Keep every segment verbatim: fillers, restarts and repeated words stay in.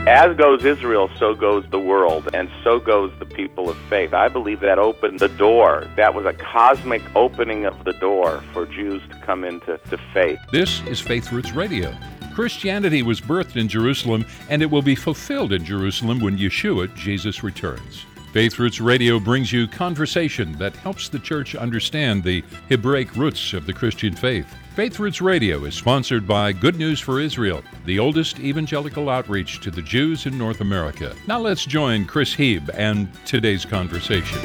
As goes Israel, so goes the world, and so goes the people of faith. I believe that opened the door. That was a cosmic opening of the door for Jews to come into to faith. This is Faith Roots Radio. Christianity was birthed in Jerusalem, and it will be fulfilled in Jerusalem when Yeshua, Jesus, returns. Faith Roots Radio brings you conversation that helps the church understand the Hebraic roots of the Christian faith. Faith Roots Radio is sponsored by Good News for Israel, the oldest evangelical outreach to the Jews in North America. Now let's join Chris Heeb and today's conversation.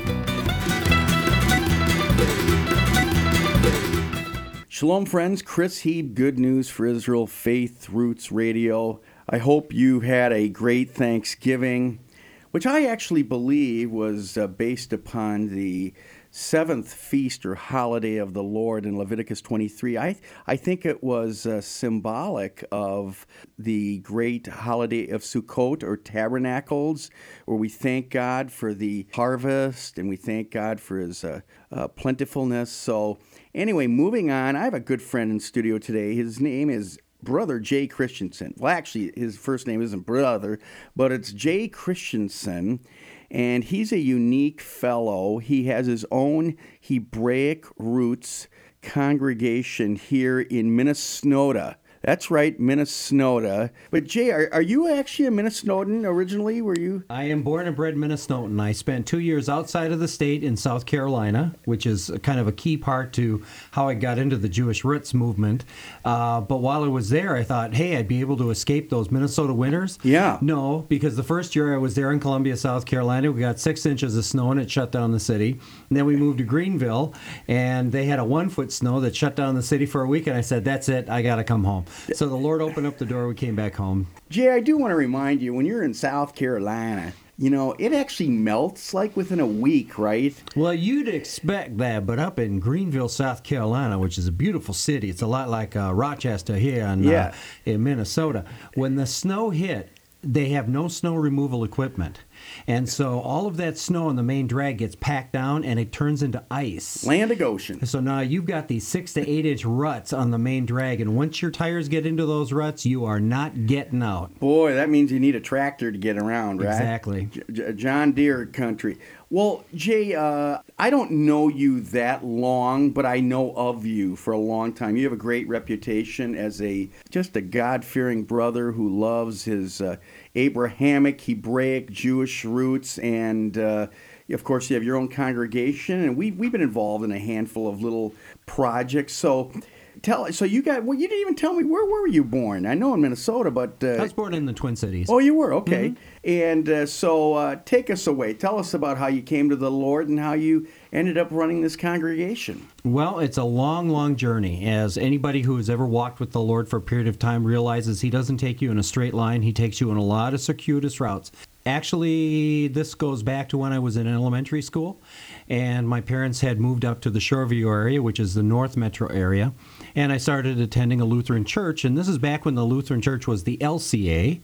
Shalom, friends. Chris Heeb, Good News for Israel, Faith Roots Radio. I hope you had a great Thanksgiving, which I actually believe was uh, based upon the seventh feast or holiday of the Lord in Leviticus twenty-three. I I think it was uh, symbolic of the great holiday of Sukkot or Tabernacles, where we thank God for the harvest and we thank God for His uh, uh, plentifulness. So anyway, moving on, I have a good friend in studio today. His name is Brother Jay Christensen. Well, actually, his first name isn't Brother, but it's Jay Christensen, and he's a unique fellow. He has his own Hebraic roots congregation here in Minnesota. That's right, Minnesota. But Jay, are, are you actually a Minnesotan originally? Were you? I am born and bred Minnesotan. I spent two years outside of the state in South Carolina, which is kind of a key part to how I got into the Jewish Roots movement. Uh, but while I was there, I thought, hey, I'd be able to escape those Minnesota winters. Yeah. No, because the first year I was there in Columbia, South Carolina, we got six inches of snow and it shut down the city. And then we moved to Greenville, and they had a one-foot snow that shut down the city for a week. And I said, that's it, I got to come home. So the Lord opened up the door. We came back home. Jay, I do want to remind you, when you're in South Carolina, you know, it actually melts like within a week, right? Well, you'd expect that, but up in Greenville, South Carolina, which is a beautiful city, it's a lot like uh, Rochester here in, yeah. uh, in Minnesota. When the snow hit, they have no snow removal equipment. And so all of that snow on the main drag gets packed down and it turns into ice. Land of Goshen. So now you've got these six to eight inch ruts on the main drag, and once your tires get into those ruts, you are not getting out. Boy, that means you need a tractor to get around, right? Exactly. J- John Deere country. Well, Jay, uh, I don't know you that long, but I know of you for a long time. You have a great reputation as a just a God-fearing brother who loves his uh, Abrahamic, Hebraic, Jewish roots, and uh, of course you have your own congregation, and we, we've been involved in a handful of little projects. So tell so you got well you didn't even tell me where were you born? I know in Minnesota, but uh, I was born in the Twin Cities. Oh, you were? Okay. Mm-hmm. And uh, so uh, take us away. Tell us about how you came to the Lord and how you ended up running this congregation. Well, it's a long, long journey. As anybody who has ever walked with the Lord for a period of time realizes, He doesn't take you in a straight line. He takes you in a lot of circuitous routes. Actually, this goes back to when I was in elementary school, and my parents had moved up to the Shoreview area, which is the North Metro area, and I started attending a Lutheran church, and this is back when the Lutheran church was the L C A,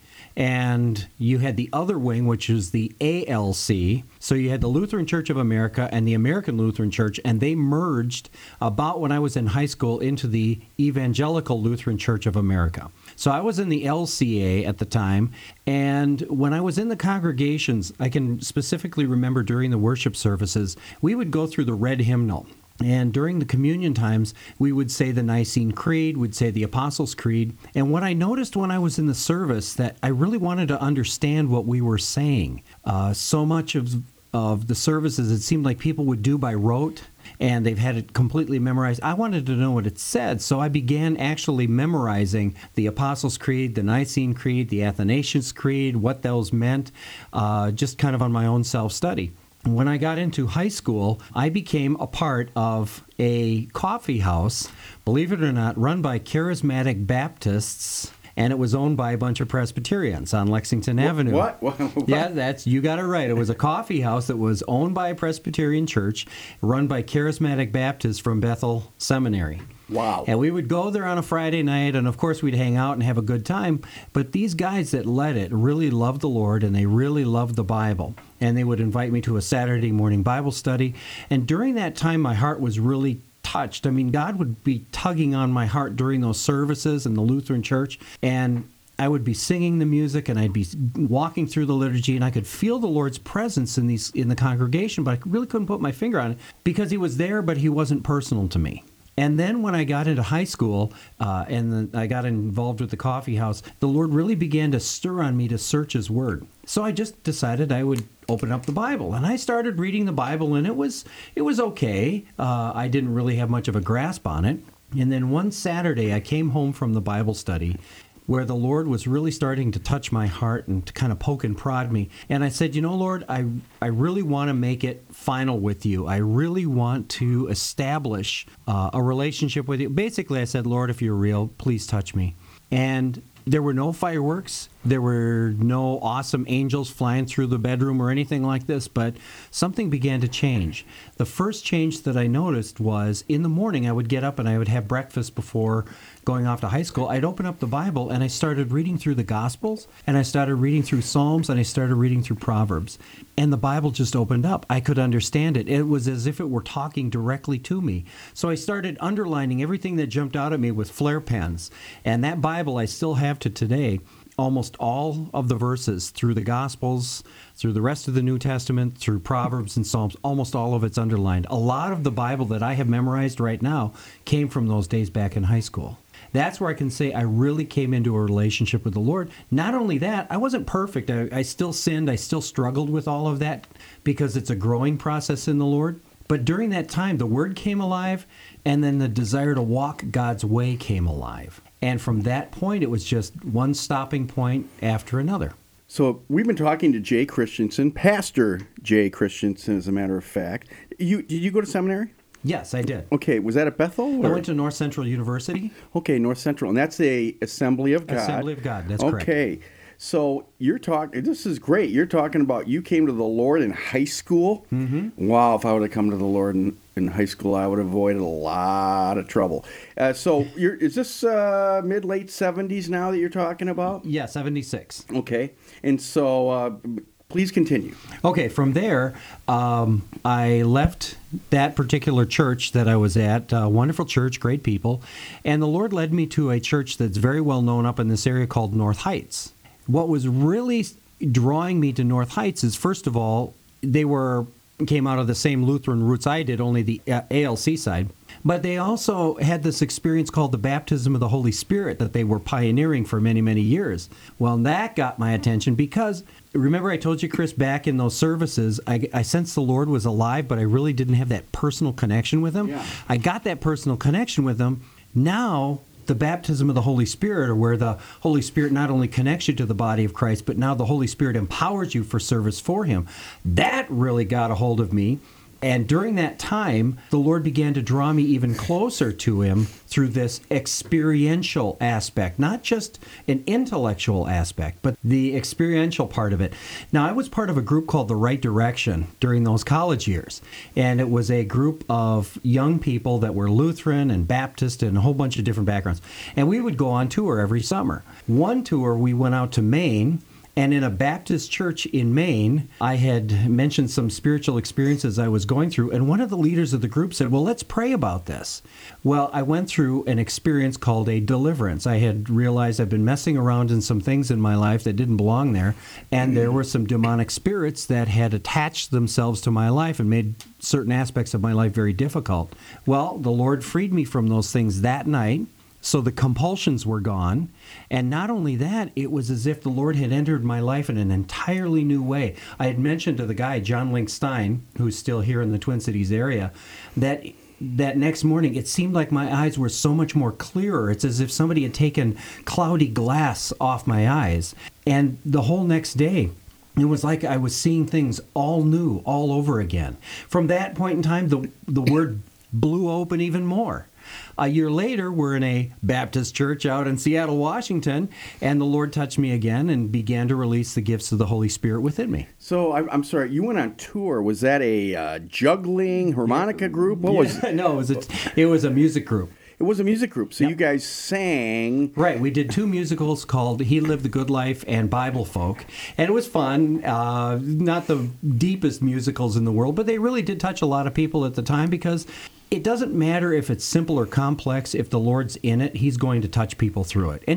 and you had the other wing, which is the A L C. So you had the Lutheran Church of America and the American Lutheran Church, and they merged about when I was in high school into the Evangelical Lutheran Church of America. So I was in the L C A at the time, and when I was in the congregations, I can specifically remember during the worship services, we would go through the red hymnal. And during the communion times, we would say the Nicene Creed, we'd say the Apostles' Creed. And what I noticed when I was in the service, that I really wanted to understand what we were saying. Uh, so much of of the services, it seemed like people would do by rote, and they've had it completely memorized. I wanted to know what it said, so I began actually memorizing the Apostles' Creed, the Nicene Creed, the Athanasius Creed, what those meant, uh, just kind of on my own self-study. When I got into high school, I became a part of a coffee house, believe it or not, run by charismatic Baptists, and it was owned by a bunch of Presbyterians on Lexington Avenue. What? What? What? Yeah, that's you got it right. It was a coffee house that was owned by a Presbyterian church, run by charismatic Baptists from Bethel Seminary. Wow. And we would go there on a Friday night, and of course we'd hang out and have a good time. But these guys that led it really loved the Lord, and they really loved the Bible. And they would invite me to a Saturday morning Bible study. And during that time, my heart was really touched. I mean, God would be tugging on my heart during those services in the Lutheran church. And I would be singing the music and I'd be walking through the liturgy and I could feel the Lord's presence in these in the congregation, but I really couldn't put my finger on it because he was there, but he wasn't personal to me. And then when I got into high school uh, and then I got involved with the coffee house, the Lord really began to stir on me to search his word. So I just decided I would open up the Bible. And I started reading the Bible, and it was it was okay. Uh, I didn't really have much of a grasp on it. And then one Saturday, I came home from the Bible study where the Lord was really starting to touch my heart and to kind of poke and prod me. And I said, you know, Lord, I, I really want to make it final with you. I really want to establish uh, a relationship with you. Basically, I said, Lord, if you're real, please touch me. And there were no fireworks. There were no awesome angels flying through the bedroom or anything like this, but something began to change. The first change that I noticed was in the morning I would get up and I would have breakfast before going off to high school. I'd open up the Bible and I started reading through the Gospels, and I started reading through Psalms, and I started reading through Proverbs. And the Bible just opened up. I could understand it. It was as if it were talking directly to me. So I started underlining everything that jumped out at me with flare pens. And that Bible I still have to today. Almost all of the verses through the Gospels, through the rest of the New Testament, through Proverbs and Psalms, almost all of it's underlined. A lot of the Bible that I have memorized right now came from those days back in high school. That's where I can say I really came into a relationship with the Lord. Not only that, I wasn't perfect. I, I still sinned. I still struggled with all of that because it's a growing process in the Lord. But during that time, the Word came alive, and then the desire to walk God's way came alive. And from that point, it was just one stopping point after another. So we've been talking to Jay Christensen, Pastor Jay Christensen, as a matter of fact. You Did you go to seminary? Yes, I did. Okay, was that at Bethel? Or? I went to North Central University. Okay, North Central, and that's the Assembly of God. Assembly of God, that's okay. correct. Okay, so you're talking, this is great. You're talking about you came to the Lord in high school. Mm-hmm. Wow, if I would have come to the Lord in, in high school, I would have avoided a lot of trouble. Uh, so you're, is this uh, mid-late seventies now that you're talking about? Yeah, seventy-six. Okay, and so... Uh, Please continue. Okay, from there, um, I left that particular church that I was at, uh, wonderful church, great people, and the Lord led me to a church that's very well known up in this area called North Heights. What was really drawing me to North Heights is, first of all, they were came out of the same Lutheran roots I did, only the A L C side. But they also had this experience called the baptism of the Holy Spirit that they were pioneering for many, many years. Well, that got my attention because, remember I told you, Chris, back in those services, I, I sensed the Lord was alive, but I really didn't have that personal connection with him. Yeah. I got that personal connection with him. Now, the baptism of the Holy Spirit, or where the Holy Spirit not only connects you to the body of Christ, but now the Holy Spirit empowers you for service for him. That really got a hold of me. And during that time, the Lord began to draw me even closer to him through this experiential aspect, not just an intellectual aspect, but the experiential part of it. Now, I was part of a group called The Right Direction during those college years. And it was a group of young people that were Lutheran and Baptist and a whole bunch of different backgrounds. And we would go on tour every summer. One tour, we went out to Maine. And in a Baptist church in Maine, I had mentioned some spiritual experiences I was going through, and one of the leaders of the group said, well, let's pray about this. Well, I went through an experience called a deliverance. I had realized I've been messing around in some things in my life that didn't belong there, and there were some demonic spirits that had attached themselves to my life and made certain aspects of my life very difficult. Well, the Lord freed me from those things that night. So the compulsions were gone. And not only that, it was as if the Lord had entered my life in an entirely new way. I had mentioned to the guy, John Link Stein, who's still here in the Twin Cities area, that that next morning it seemed like my eyes were so much more clearer. It's as if somebody had taken cloudy glass off my eyes. And the whole next day, it was like I was seeing things all new, all over again. From that point in time, the the Word blew open even more. A year later, we're in a Baptist church out in Seattle, Washington, and the Lord touched me again and began to release the gifts of the Holy Spirit within me. So, I'm, I'm sorry, you went on tour. Was that a uh, juggling harmonica group? What yeah, was it? No, it was, a, it was a music group. It was a music group. So Yep. you guys sang. Right. We did two musicals called He Lived the Good Life and Bible Folk. And it was fun. Uh, not the deepest musicals in the world, but they really did touch a lot of people at the time because it doesn't matter if it's simple or complex. If the Lord's in it, he's going to touch people through it. And he did.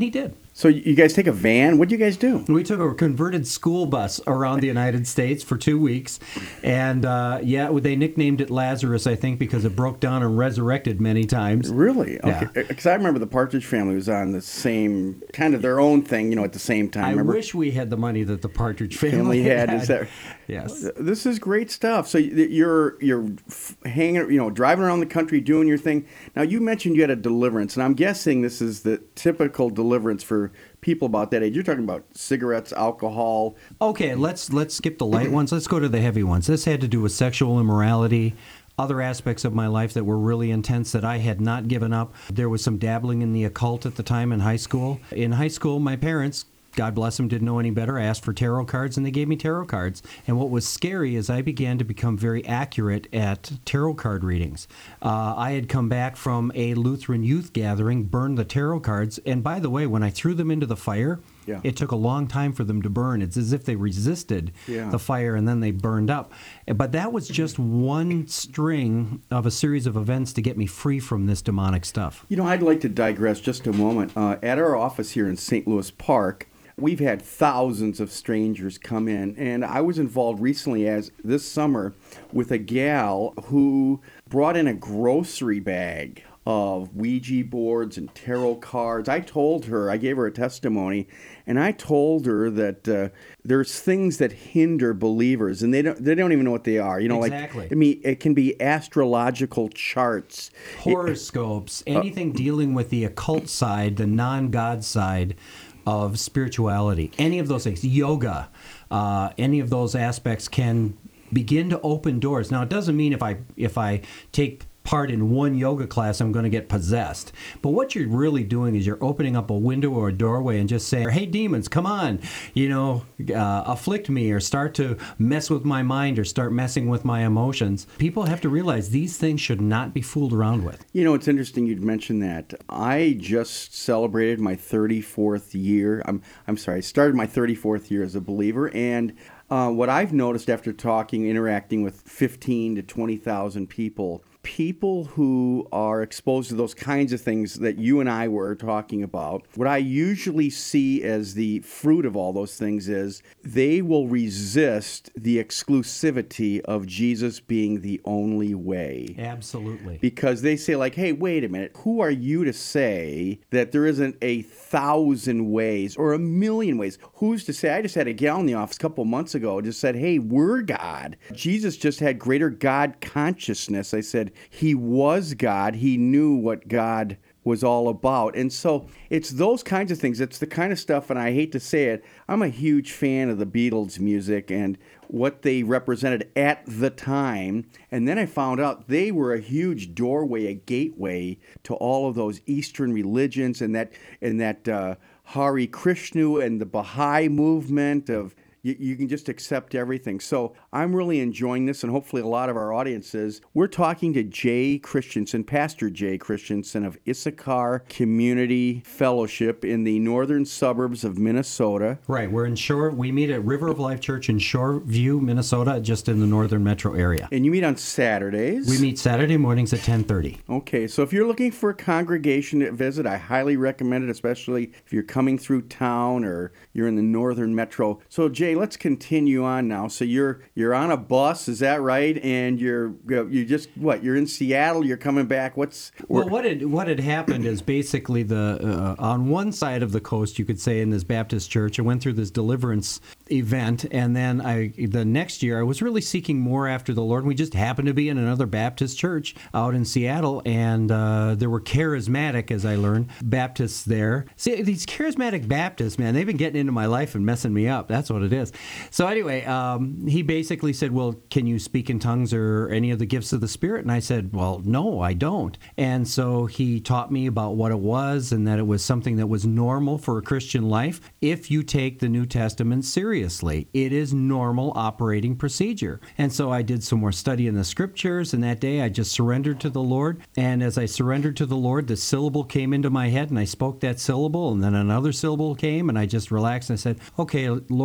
So you guys take a van? What do you guys do? We took a converted school bus around the United States for two weeks. And, uh, yeah, they nicknamed it Lazarus, I think, because it broke down and resurrected many times. Really? Yeah. Okay. Because I remember the Partridge Family was on the same, kind of their own thing, you know, at the same time. I remember? wish we had the money that the Partridge Family, Family had. had. Is that? Yes. This is great stuff. So you're you're hanging, you know, driving around the country doing your thing. Now you mentioned you had a deliverance, and I'm guessing this is the typical deliverance for people about that age. You're talking about cigarettes, alcohol. Okay, let's let's skip the light ones. Let's go to the heavy ones. This had to do with sexual immorality, other aspects of my life that were really intense that I had not given up. There was some dabbling in the occult at the time in high school. In high school, my parents, God bless them, didn't know any better. I asked for tarot cards, and they gave me tarot cards. And what was scary is I began to become very accurate at tarot card readings. Uh, I had come back from a Lutheran youth gathering, burned the tarot cards, and by the way, when I threw them into the fire, yeah. it took a long time for them to burn. It's as if they resisted yeah. the fire, and then they burned up. But that was just one string of a series of events to get me free from this demonic stuff. You know, I'd like to digress just a moment. Uh, at our office here in Saint Louis Park, we've had thousands of strangers come in, and I was involved recently as this summer with a gal who brought in a grocery bag of Ouija boards and tarot cards. I told her, I gave her a testimony, and I told her that uh, there's things that hinder believers, and they don't they don't even know what they are. You know, exactly. like I mean, it can be astrological charts, horoscopes, anything uh, dealing with the occult side, the non-God side of spirituality, any of those things, yoga, uh, any of those aspects can begin to open doors. Now, it doesn't mean if I if I take part in one yoga class, I'm going to get possessed. But what you're really doing is you're opening up a window or a doorway and just saying, hey, demons, come on, you know, uh, afflict me or start to mess with my mind or start messing with my emotions. People have to realize these things should not be fooled around with. You know, it's interesting you'd mention that. I just celebrated my thirty-fourth year. I'm I'm sorry, I started my thirty-fourth year as a believer, and uh, what I've noticed after talking, interacting with fifteen to twenty thousand people, people who are exposed to those kinds of things that you and I were talking about, what I usually see as the fruit of all those things is they will resist the exclusivity of Jesus being the only way. Absolutely. Because they say like, hey, wait a minute, who are you to say that there isn't a thousand ways or a million ways? Who's to say? I just had a gal in the office a couple months ago just said, hey, we're God. Jesus just had greater God consciousness. I said, he was God. He knew what God was all about. And so it's those kinds of things. It's the kind of stuff, and I hate to say it, I'm a huge fan of the Beatles music and what they represented at the time. And then I found out they were a huge doorway, a gateway to all of those Eastern religions and that and that uh, Hare Krishna and the Baha'i movement of You, you can just accept everything. So I'm really enjoying this, and hopefully a lot of our audiences. We're talking to Jay Christensen, Pastor Jay Christensen of Issachar Community Fellowship in the northern suburbs of Minnesota. Right. We're in Shore. We meet at River of Life Church in Shoreview, Minnesota, just in the northern metro area. And you meet on Saturdays? We meet Saturday mornings at ten thirty. Okay. So if you're looking for a congregation to visit, I highly recommend it, especially if you're coming through town or you're in the northern metro. So, Jay, let's continue on now. So you're you're on a bus, is that right? And you're you just what? You're in Seattle. You're coming back. What's well? What had what had happened is basically the uh, on one side of the coast, you could say, in this Baptist church, I went through this deliverance event, and then I the next year I was really seeking more after the Lord. We just happened to be in another Baptist church out in Seattle, and uh, there were charismatic, as I learned, Baptists there. See, these charismatic Baptists, man, they've been getting into my life and messing me up. That's what it is. So anyway, um, he basically said, well, can you speak in tongues or any of the gifts of the Spirit? And I said, well, no, I don't. And so he taught me about what it was and that it was something that was normal for a Christian life if you take the New Testament seriously. It is normal operating procedure. And so I did some more study in the Scriptures, and that day I just surrendered to the Lord. And as I surrendered to the Lord, the syllable came into my head, and I spoke that syllable, and then another syllable came, and I just relaxed, and I said, okay, Lord, it's all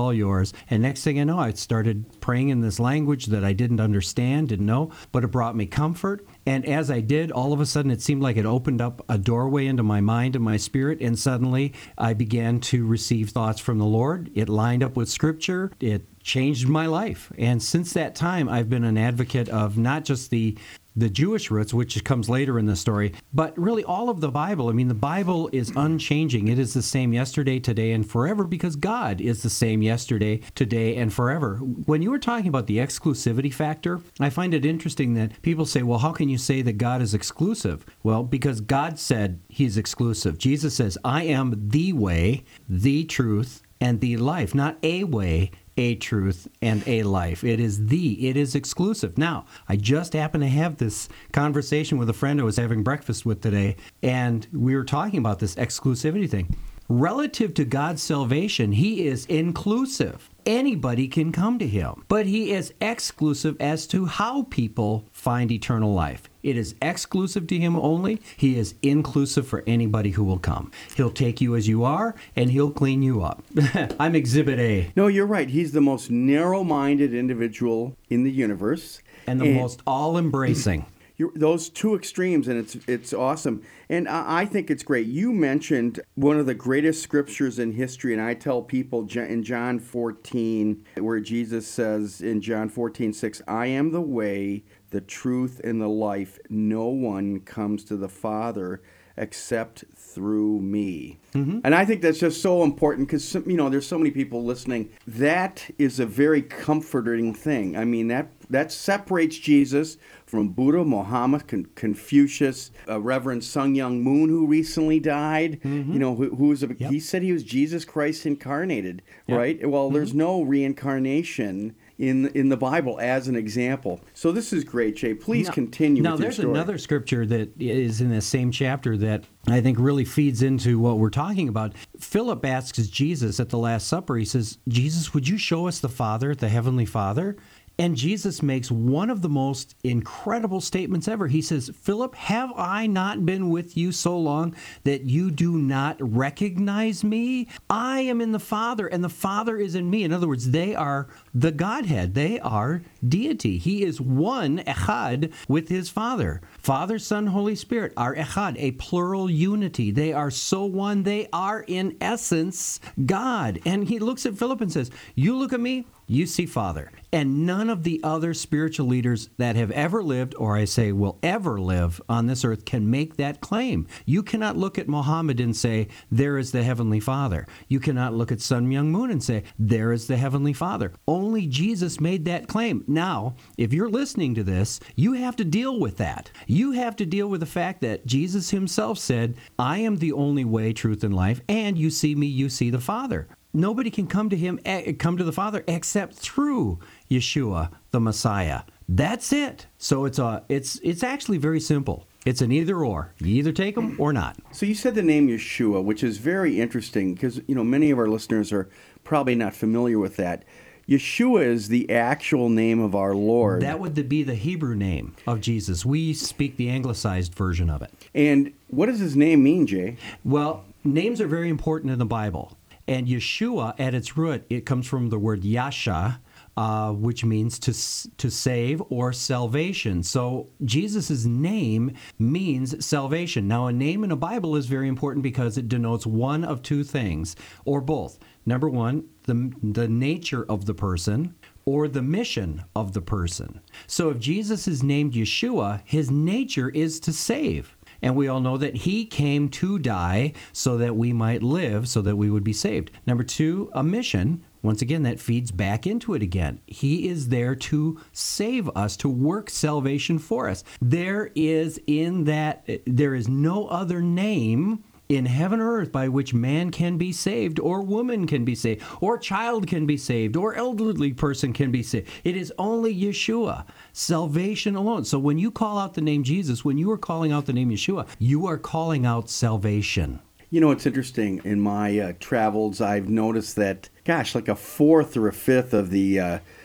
all yours. And next thing I know, I started praying in this language that I didn't understand, didn't know, but it brought me comfort. And as I did, all of a sudden it seemed like it opened up a doorway into my mind and my spirit, and suddenly I began to receive thoughts from the Lord. It lined up with Scripture. It changed my life. And since that time, I've been an advocate of not just the the Jewish roots, which comes later in the story, but really all of the Bible. I mean, the Bible is unchanging. It is the same yesterday, today, and forever, because God is the same yesterday, today, and forever. When you were talking about the exclusivity factor, I find it interesting that people say, well, how can you say that God is exclusive? Well, because God said he's exclusive. Jesus says, I am the way, the truth, and the life, not a way, a truth, and a life. It is the, it is exclusive. Now, I just happened to have this conversation with a friend I was having breakfast with today, and we were talking about this exclusivity thing. Relative to God's salvation, he is inclusive. Anybody can come to him, but he is exclusive as to how people find eternal life. It is exclusive to him only. He is inclusive for anybody who will come. He'll take you as you are, and he'll clean you up. I'm Exhibit A. No, you're right. He's the most narrow-minded individual in the universe. And the and most all-embracing. You're, those two extremes, and it's it's awesome. And I, I think it's great. You mentioned one of the greatest scriptures in history, and I tell people in John fourteen, where Jesus says in John fourteen six, I am the way, the truth, and the life. No one comes to the Father except through me. Mm-hmm. And I think that's just so important because, you know, there's so many people listening. That is a very comforting thing. I mean, that that separates Jesus from Buddha, Muhammad, Con- Confucius, uh, Reverend Sun Myung Moon, who recently died. Mm-hmm. You know, who, who was a, yep. he said he was Jesus Christ incarnated, yep. right? Well, mm-hmm. there's no reincarnation in in the Bible as an example. So this is great, Jay. Please now, continue now with your story. Now, there's another scripture that is in the same chapter that I think really feeds into what we're talking about. Philip asks Jesus at the Last Supper, he says, Jesus, would you show us the Father, the Heavenly Father? And Jesus makes one of the most incredible statements ever. He says, Philip, have I not been with you so long that you do not recognize me? I am in the Father, and the Father is in me. In other words, they are the Godhead. They are deity. He is one, echad, with his Father. Father, Son, Holy Spirit are echad, a plural unity. They are so one. They are, in essence, God. And he looks at Philip and says, you look at me, you see Father. And none of the other spiritual leaders that have ever lived, or I say will ever live on this earth, can make that claim. You cannot look at Muhammad and say, there is the Heavenly Father. You cannot look at Sun Myung Moon and say, there is the Heavenly Father. Only Jesus made that claim. Now, if you're listening to this, you have to deal with that. You have to deal with the fact that Jesus himself said, I am the only way, truth, and life, and you see me, you see the Father. Nobody can come to him, come to the Father except through Yeshua, the Messiah. That's it. So it's a, it's it's actually very simple. It's an either or. You either take them or not. So you said the name Yeshua, which is very interesting because, you know, many of our listeners are probably not familiar with that. Yeshua is the actual name of our Lord. That would be the Hebrew name of Jesus. We speak the anglicized version of it. And what does his name mean, Jay? Well, names are very important in the Bible. And Yeshua, at its root, it comes from the word Yasha, uh, which means to to save or salvation. So Jesus' name means salvation. Now, a name in a Bible is very important because it denotes one of two things, or both. Number one, the the nature of the person, or the mission of the person. So if Jesus is named Yeshua, his nature is to save. And we all know that he came to die so that we might live, so that we would be saved. Number two, a mission. Once again, that feeds back into it again. He is there to save us, to work salvation for us. There is in that, there is no other name in heaven or earth by which man can be saved, or woman can be saved, or child can be saved, or elderly person can be saved. It is only Yeshua, salvation alone. So when you call out the name Jesus, when you are calling out the name Yeshua, you are calling out salvation. You know, it's interesting. In my uh, travels, I've noticed that, gosh, like a fourth or a fifth of the uh,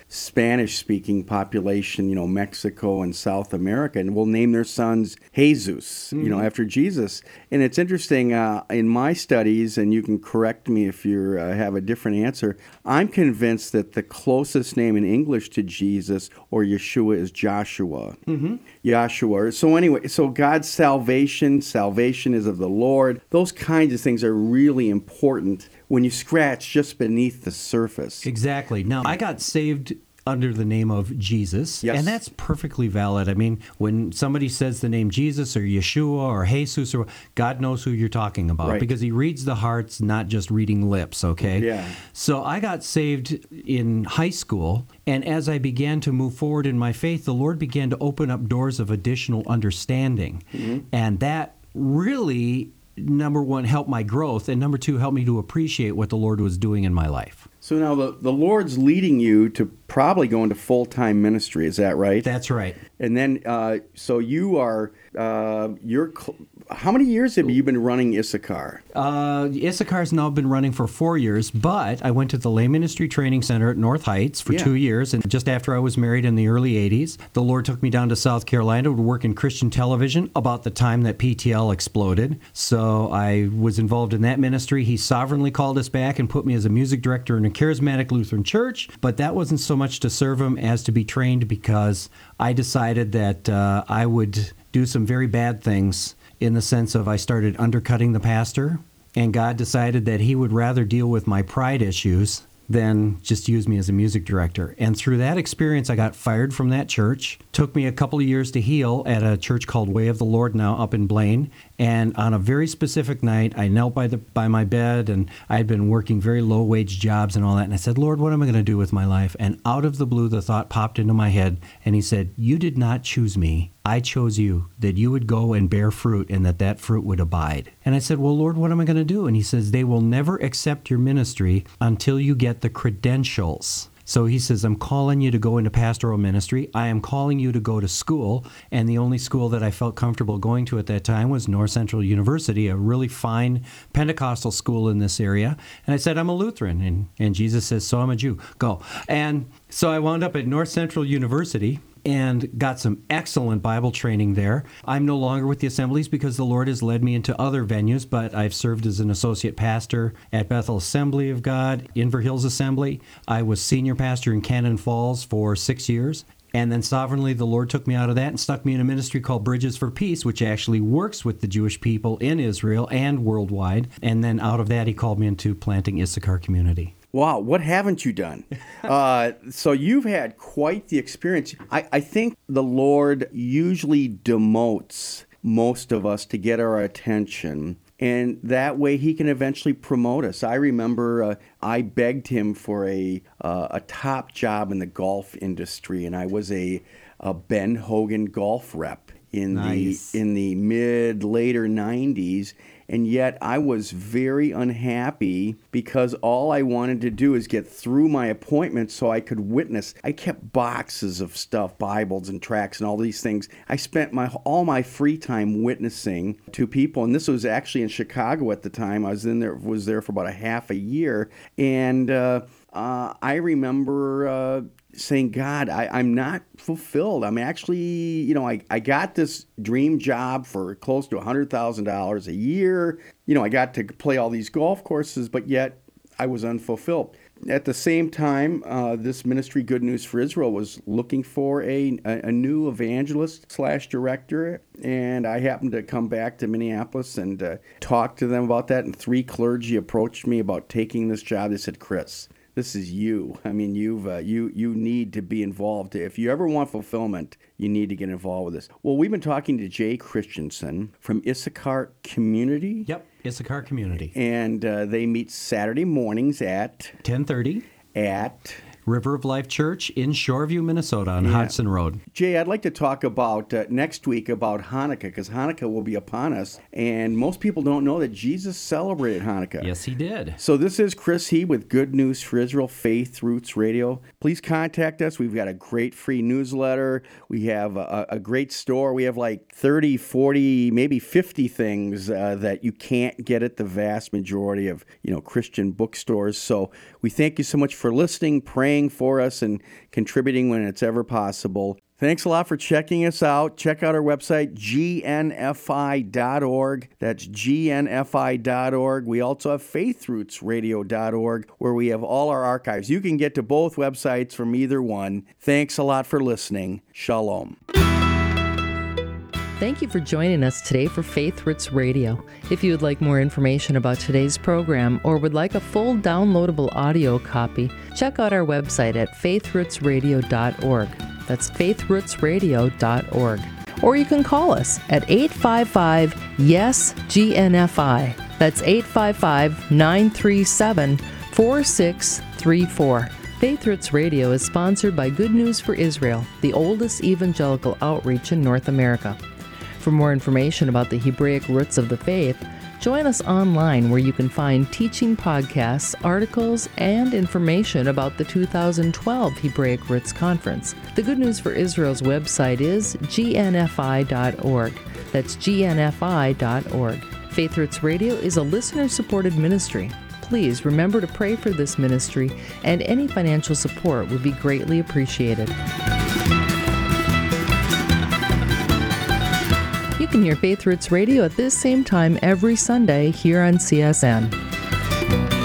Spanish-speaking population, you know, Mexico and South America, and will name their sons Jesus, mm-hmm. you know, after Jesus. And it's interesting, uh, in my studies, and you can correct me if you uh, have a different answer, I'm convinced that the closest name in English to Jesus or Yeshua is Joshua. Mm-hmm. Yahshua. So anyway, so God's salvation, salvation is of the Lord. Those kinds of things are really important when you scratch just beneath the surface. Exactly. Now, I got saved under the name of Jesus, yes. and that's perfectly valid. I mean, when somebody says the name Jesus or Yeshua or Jesus, or God knows who you're talking about, right. because he reads the hearts, not just reading lips, okay? Yeah. So I got saved in high school, and as I began to move forward in my faith, the Lord began to open up doors of additional understanding, mm-hmm. and that really, number one, helped my growth, and number two, helped me to appreciate what the Lord was doing in my life. So now the, the Lord's leading you to probably go into full-time ministry, is that right? That's right. And then, uh, so you are, uh, you're, cl- how many years have you been running Issachar? Uh, Issachar's now been running for four years, but I went to the Lay Ministry Training Center at North Heights for yeah. two years, and just after I was married in the early eighties, the Lord took me down to South Carolina to work in Christian television about the time that P T L exploded. So I was involved in that ministry. He sovereignly called us back and put me as a music director in a charismatic Lutheran church, but that wasn't so much to serve him as to be trained, because I decided that uh, I would do some very bad things, in the sense of I started undercutting the pastor, and God decided that he would rather deal with my pride issues than just use me as a music director. And through that experience, I got fired from that church. Took me a couple of years to heal at a church called Way of the Lord now up in Blaine. And on a very specific night, I knelt by the by my bed, and I had been working very low-wage jobs and all that. And I said, Lord, what am I going to do with my life? And out of the blue, the thought popped into my head. And he said, you did not choose me. I chose you, that you would go and bear fruit, and that that fruit would abide. And I said, well, Lord, what am I going to do? And he says, they will never accept your ministry until you get the credentials. So he says, I'm calling you to go into pastoral ministry. I am calling you to go to school. And the only school that I felt comfortable going to at that time was North Central University, a really fine Pentecostal school in this area. And I said, I'm a Lutheran. And, and Jesus says, so I'm a Jew. Go. And so I wound up at North Central University and got some excellent Bible training there. I'm no longer with the Assemblies because the Lord has led me into other venues, but I've served as an associate pastor at Bethel Assembly of God, Inver Hills Assembly. I was senior pastor in Cannon Falls for six years. And then sovereignly, the Lord took me out of that and stuck me in a ministry called Bridges for Peace, which actually works with the Jewish people in Israel and worldwide. And then out of that, he called me into planting Issachar Community. Wow, what haven't you done? uh, so you've had quite the experience. I, I think the Lord usually demotes most of us to get our attention, and that way he can eventually promote us. I remember uh, I begged him for a uh, a top job in the golf industry, and I was a, a Ben Hogan golf rep in nice. the in the mid later nineties. And yet I was very unhappy because all I wanted to do is get through my appointment so I could witness. I kept boxes of stuff, Bibles and tracts and all these things. I spent my all my free time witnessing to people, and this was actually in Chicago at the time. I was in there was there for about a half a year, and uh, uh, I remember uh, saying, God, I, I'm not fulfilled. I'm actually, you know, I, I got this dream job for close to one hundred thousand dollars a year. You know, I got to play all these golf courses, but yet I was unfulfilled. At the same time, uh, this ministry, Good News for Israel, was looking for a, a, a new evangelist slash director, and I happened to come back to Minneapolis and uh, talk to them about that, and three clergy approached me about taking this job. They said, Chris, this is you. I mean, you've uh, you you need to be involved. If you ever want fulfillment, you need to get involved with this. Well, we've been talking to Jay Christensen from Issachar Community. Yep, Issachar Community. And uh, they meet Saturday mornings at ten thirty at River of Life Church in Shoreview, Minnesota on yeah. Hudson Road. Jay, I'd like to talk about uh, next week about Hanukkah, because Hanukkah will be upon us, and most people don't know that Jesus celebrated Hanukkah. Yes, he did. So this is Chris He with Good News for Israel, Faith Roots Radio. Please contact us. We've got a great free newsletter. We have a, a great store. We have like thirty, forty, maybe fifty things uh, that you can't get at the vast majority of, you know, Christian bookstores. So we thank you so much for listening, praying, praying for us and contributing when it's ever possible. Thanks a lot for checking us out. Check out our website, G N F I dot org. That's G N F I dot org. We also have faith roots radio dot org, where we have all our archives. You can get to both websites from either one. Thanks a lot for listening. Shalom. Thank you for joining us today for Faith Roots Radio. If you would like more information about today's program or would like a full downloadable audio copy, check out our website at faith roots radio dot org. That's faith roots radio dot org. Or you can call us at eight five five, Y E S, G N F I. That's eight five five, nine three seven, four six three four. Faith Roots Radio is sponsored by Good News for Israel, the oldest evangelical outreach in North America. For more information about the Hebraic roots of the faith, join us online where you can find teaching podcasts, articles, and information about the two thousand twelve Hebraic Roots Conference. The Good News for Israel's website is G N F I dot org. That's G N F I dot org. Faith Roots Radio is a listener-supported ministry. Please remember to pray for this ministry, and any financial support would be greatly appreciated. You can hear Faith Roots Radio at this same time every Sunday here on C S N.